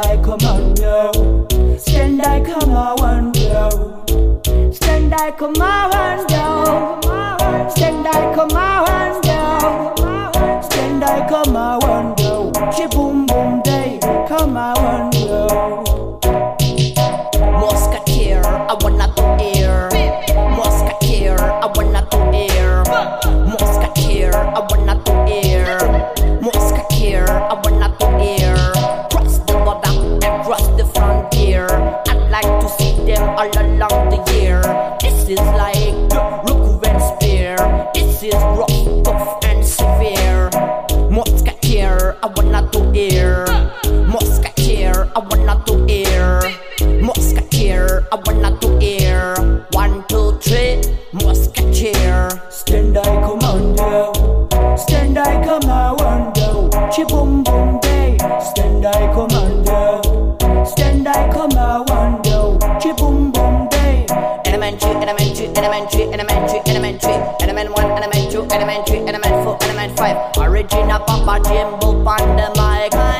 I commando. Stand I commando. Stand I commando. Stand I commando. Stand I commando. She boom boom day commando. Musketeer, I wanna to air. Musketeer, I wanna to air. Musketeer, I wanna to air. Musketeer, I wanna to air. Cross the border and cross the frontier. I'd like to see them all along the year. This is like the Rookwen spear. This is rough, tough and severe. Musketeer, I wanna to air. Musketeer, I wanna to air. Musketeer, I wanna to air. 1, 2, 3, Musketeer. Stand I commando. Stand I commando. Chi boom boom day. Stand I commando. Stand I commando. Chi boom boom day. Elementary, elementary, elementary, elementary, elementary. Element 1, element 2, element 3, element 4, element 5. Original Papa Jimbo on the mic.